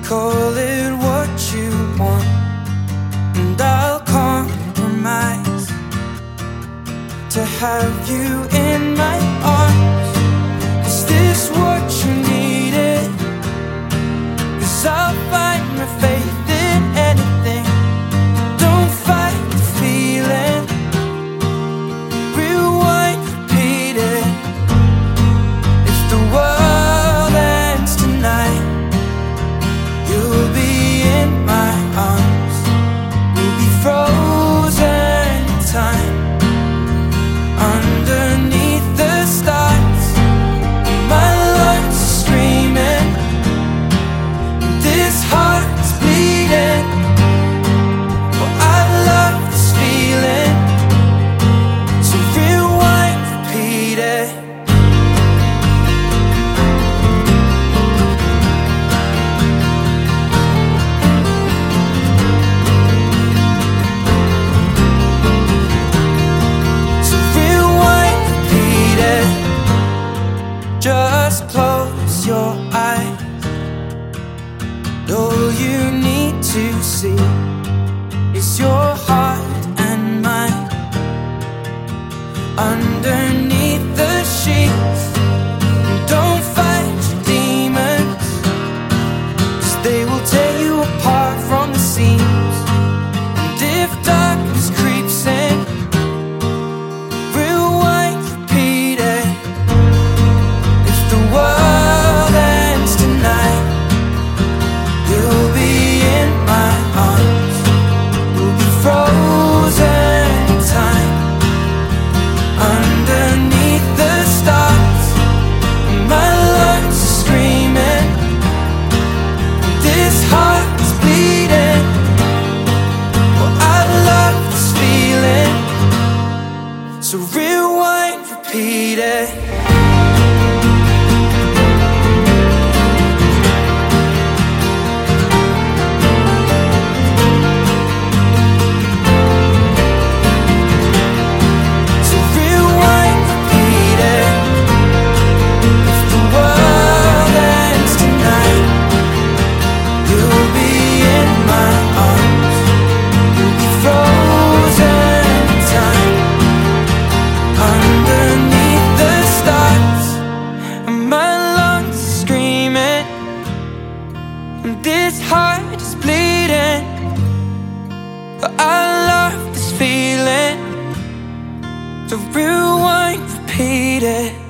Call it what you want, and I'll compromise to have you in my arms. Is this what you needed? 'Cause I'll find my faith in anything. Don't fight the feeling. Rewind, repeat it. If the world ends tonight, you'll be in my arms. We'll be frozen in time, underneath the stars. My lungs are screaming, this heart is bleeding. But I love this feeling, so rewind, repeat it. Just close your eyes. All you need to see is your heart and mine underneath the sheets. And don't fight your demons, 'cause they will tear you apart from the seams. And if darkness creeps in, rewind, repeat it. The world ends tonight, you'll be in my arms. We'll be frozen in time, underneath the stars. My lungs are screaming, this heart is bleeding. Well, I love this feeling, so rewind, repeat it. This heart is bleeding, but I love this feeling, so rewind, repeat it.